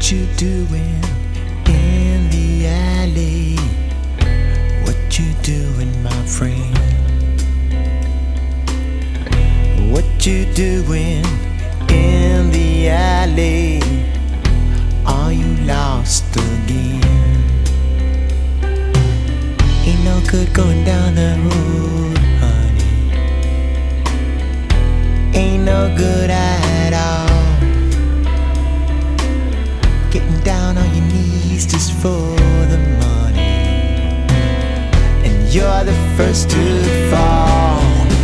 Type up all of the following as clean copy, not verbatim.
What you doing in the alley? What you doing, my friend? What you doing in the alley? Are you lost again? Ain't no good going down that road, honey. Ain't no good at all. Getting down on your knees just for the money, and you're the first to fall.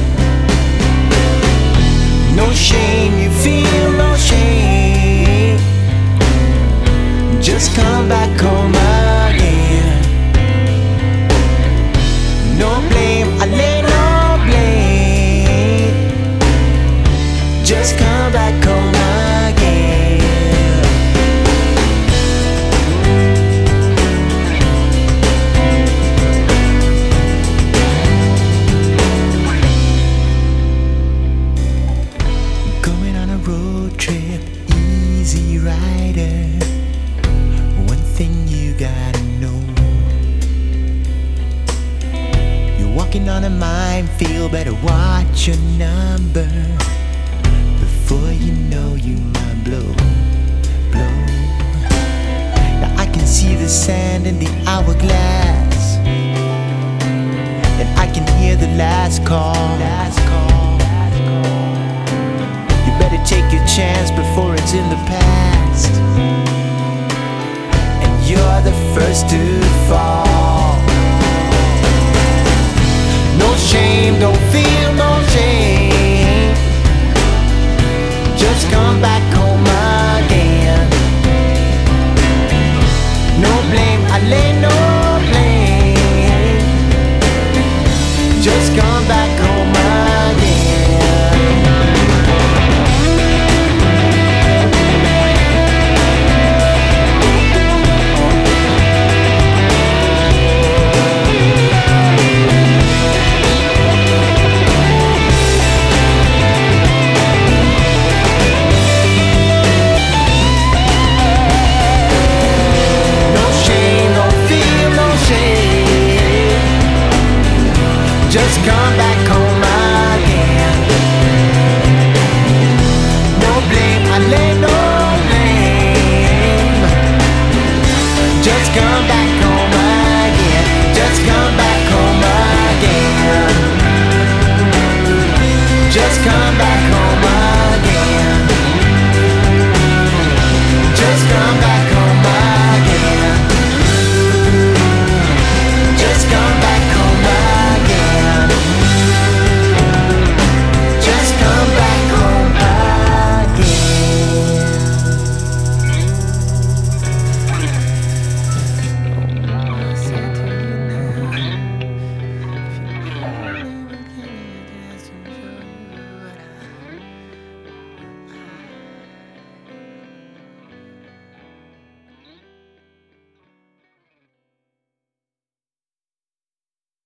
No shame, you feel no shame. Just come back home again. No blame, I lay no blame. Just come back home again. Going on a road trip, easy rider. One thing you gotta know, you're walking on a minefield, better watch your number. Before you know you might blow. Now I can see the sand in the hourglass, and I can hear the last call. You better take your chance before it's in the past, and you're the first to fall. No shame, don't feel no shame. Just come back home again. No blame, I lay no blame. Just come back home again.